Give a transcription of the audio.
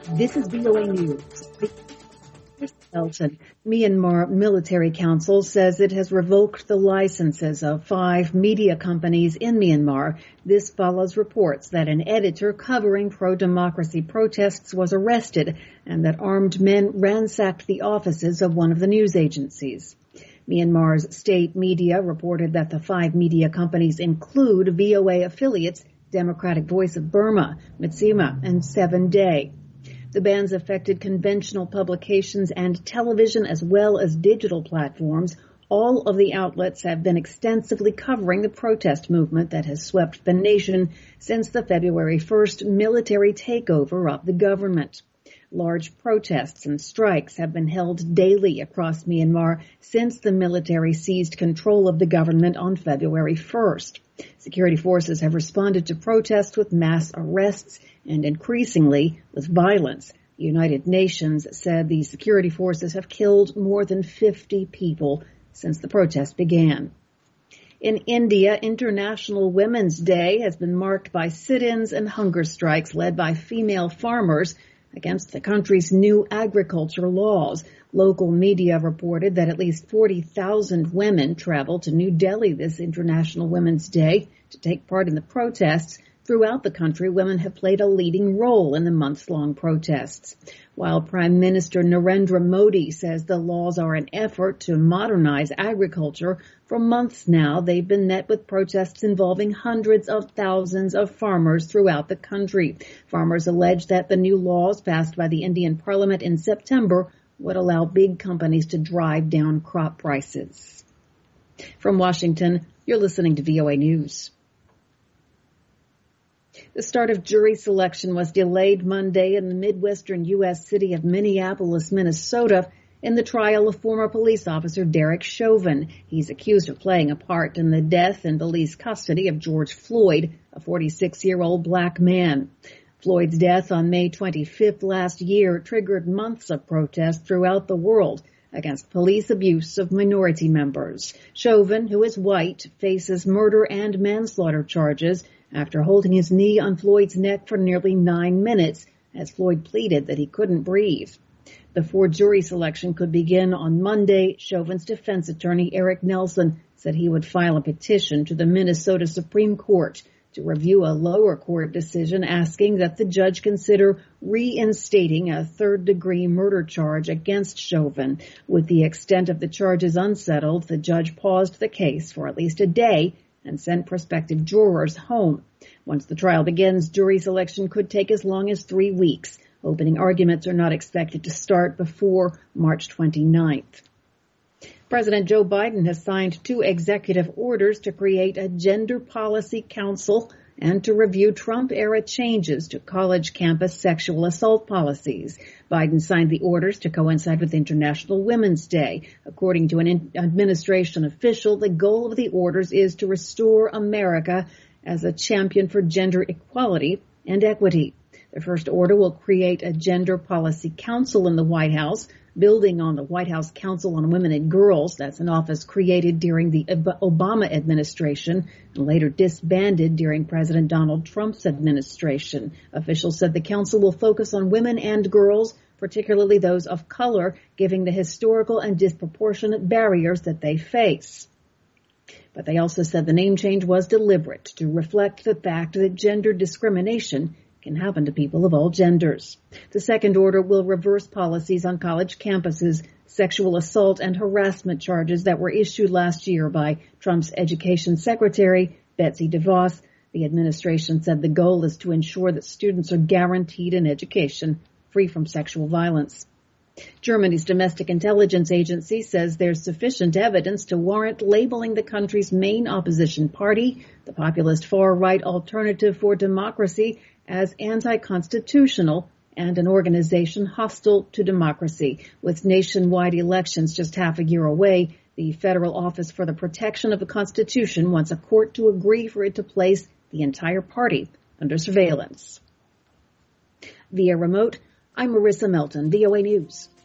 This is VOA News. Myanmar Military Council says it has revoked the licenses of 5 media companies in Myanmar. This follows reports that an editor covering pro-democracy protests was arrested and that armed men ransacked the offices of one of the news agencies. Myanmar's state media reported that the 5 media companies include VOA affiliates Democratic Voice of Burma, Mitsima, and 7 Day. The bans affected conventional publications and television as well as digital platforms. All of the outlets have been extensively covering the protest movement that has swept the nation since the February 1st military takeover of the government. Large protests and strikes have been held daily across Myanmar since the military seized control of the government on February 1st. Security forces have responded to protests with mass arrests and increasingly with violence. The United Nations said the security forces have killed more than 50 people since the protest began. In India, International Women's Day has been marked by sit-ins and hunger strikes led by female farmers against the country's new agriculture laws. Local media reported that at least 40,000 women traveled to New Delhi this International Women's Day to take part in the protests. Throughout the country, women have played a leading role in the months-long protests. While Prime Minister Narendra Modi says the laws are an effort to modernize agriculture, for months now they've been met with protests involving hundreds of thousands of farmers throughout the country. Farmers allege that the new laws passed by the Indian Parliament in September would allow big companies to drive down crop prices. From Washington, you're listening to VOA News. The start of jury selection was delayed Monday in the Midwestern U.S. city of Minneapolis, Minnesota, in the trial of former police officer Derek Chauvin. He's accused of playing a part in the death in police custody of George Floyd, a 46-year-old black man. Floyd's death on May 25th last year triggered months of protest throughout the world against police abuse of minority members. Chauvin, who is white, faces murder and manslaughter charges after holding his knee on Floyd's neck for nearly 9 minutes as Floyd pleaded that he couldn't breathe. Before jury selection could begin on Monday, Chauvin's defense attorney Eric Nelson said he would file a petition to the Minnesota Supreme Court to review a lower court decision asking that the judge consider reinstating a third-degree murder charge against Chauvin. With the extent of the charges unsettled, the judge paused the case for at least a day and sent prospective jurors home. Once the trial begins, jury selection could take as long as 3 weeks. Opening arguments are not expected to start before March 29th. President Joe Biden has signed 2 executive orders to create a gender policy council and to review Trump-era changes to college campus sexual assault policies. Biden signed the orders to coincide with International Women's Day. According to an administration official, the goal of the orders is to restore America as a champion for gender equality and equity. The first order will create a gender policy council in the White House, building on the White House Council on Women and Girls. That's an office created during the Obama administration and later disbanded during President Donald Trump's administration. Officials said the council will focus on women and girls, particularly those of color, given the historical and disproportionate barriers that they face. But they also said the name change was deliberate to reflect the fact that gender discrimination can happen to people of all genders. The second order will reverse policies on college campuses, sexual assault and harassment charges that were issued last year by Trump's education secretary, Betsy DeVos. The administration said the goal is to ensure that students are guaranteed an education free from sexual violence. Germany's domestic intelligence agency says there's sufficient evidence to warrant labeling the country's main opposition party, the populist far-right Alternative for Democracy, as anti-constitutional and an organization hostile to democracy. With nationwide elections just half a year away, the Federal Office for the Protection of the Constitution wants a court to agree for it to place the entire party under surveillance. Via remote, I'm Marissa Melton, VOA News.